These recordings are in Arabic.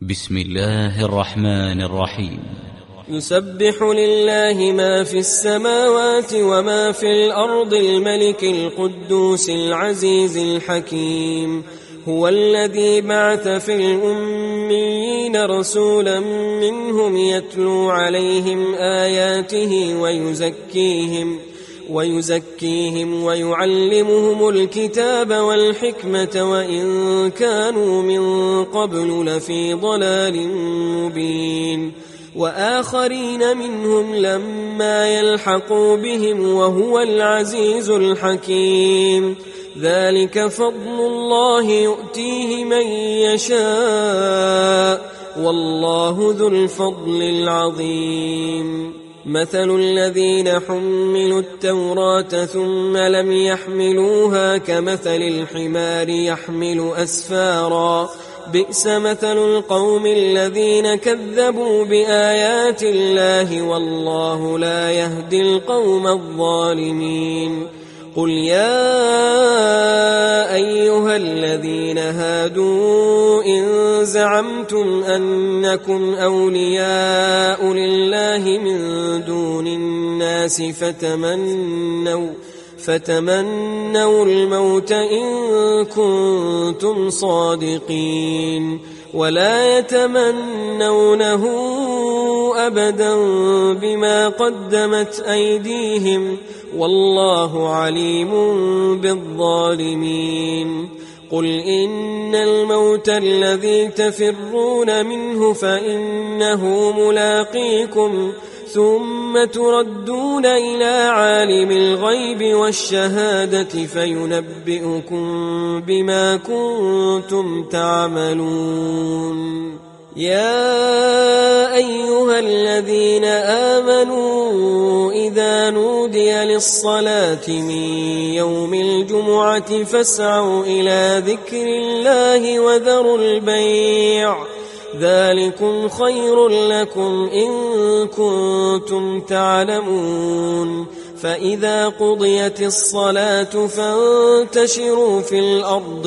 بسم الله الرحمن الرحيم. يسبح لله ما في السماوات وما في الأرض الملك القدوس العزيز الحكيم. هو الذي بعث في الأميين رسولا منهم يتلو عليهم آياته ويزكيهم ويعلمهم الكتاب والحكمة وإن كانوا من قبل لفي ضلال مبين، وآخرين منهم لما يلحقوا بهم وهو العزيز الحكيم. ذلك فضل الله يؤتيه من يشاء والله ذو الفضل العظيم. مثل الذين حملوا التوراة ثم لم يحملوها كمثل الحمار يحمل أسفارا، بئس مثل القوم الذين كذبوا بآيات الله والله لا يهدي القوم الظالمين. قل يا أيها الذين هادوا إن زعمتم أنكم أولياء لله من دون الناس فتمنوا الموت إن كنتم صادقين، ولا يتمنونه أبدا بما قدمت أيديهم والله عليم بالظالمين. قل إن الموت الذي تفرون منه فإنه ملاقيكم ثم تردون إلى عالم الغيب والشهادة فينبئكم بما كنتم تعملون. يا أيها الذين آمنوا إذا نودي للصلاة من يوم الجمعة فاسعوا إلى ذكر الله وذروا البيع، ذلكم خير لكم إن كنتم تعلمون. فإذا قضيت الصلاة فانتشروا في الأرض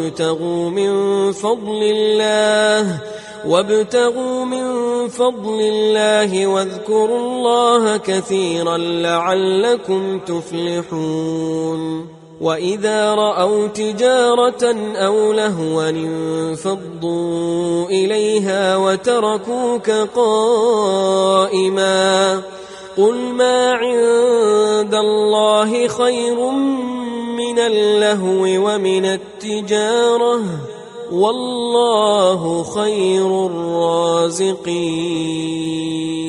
وابتغوا من فضل الله واذكروا الله كثيرا لعلكم تفلحون. وإذا رأوا تجارة أو لهوا انفضوا إليها وتركوك قائما. قل ما عند الله خير من اللهو ومن التجارة والله خير الرازقين.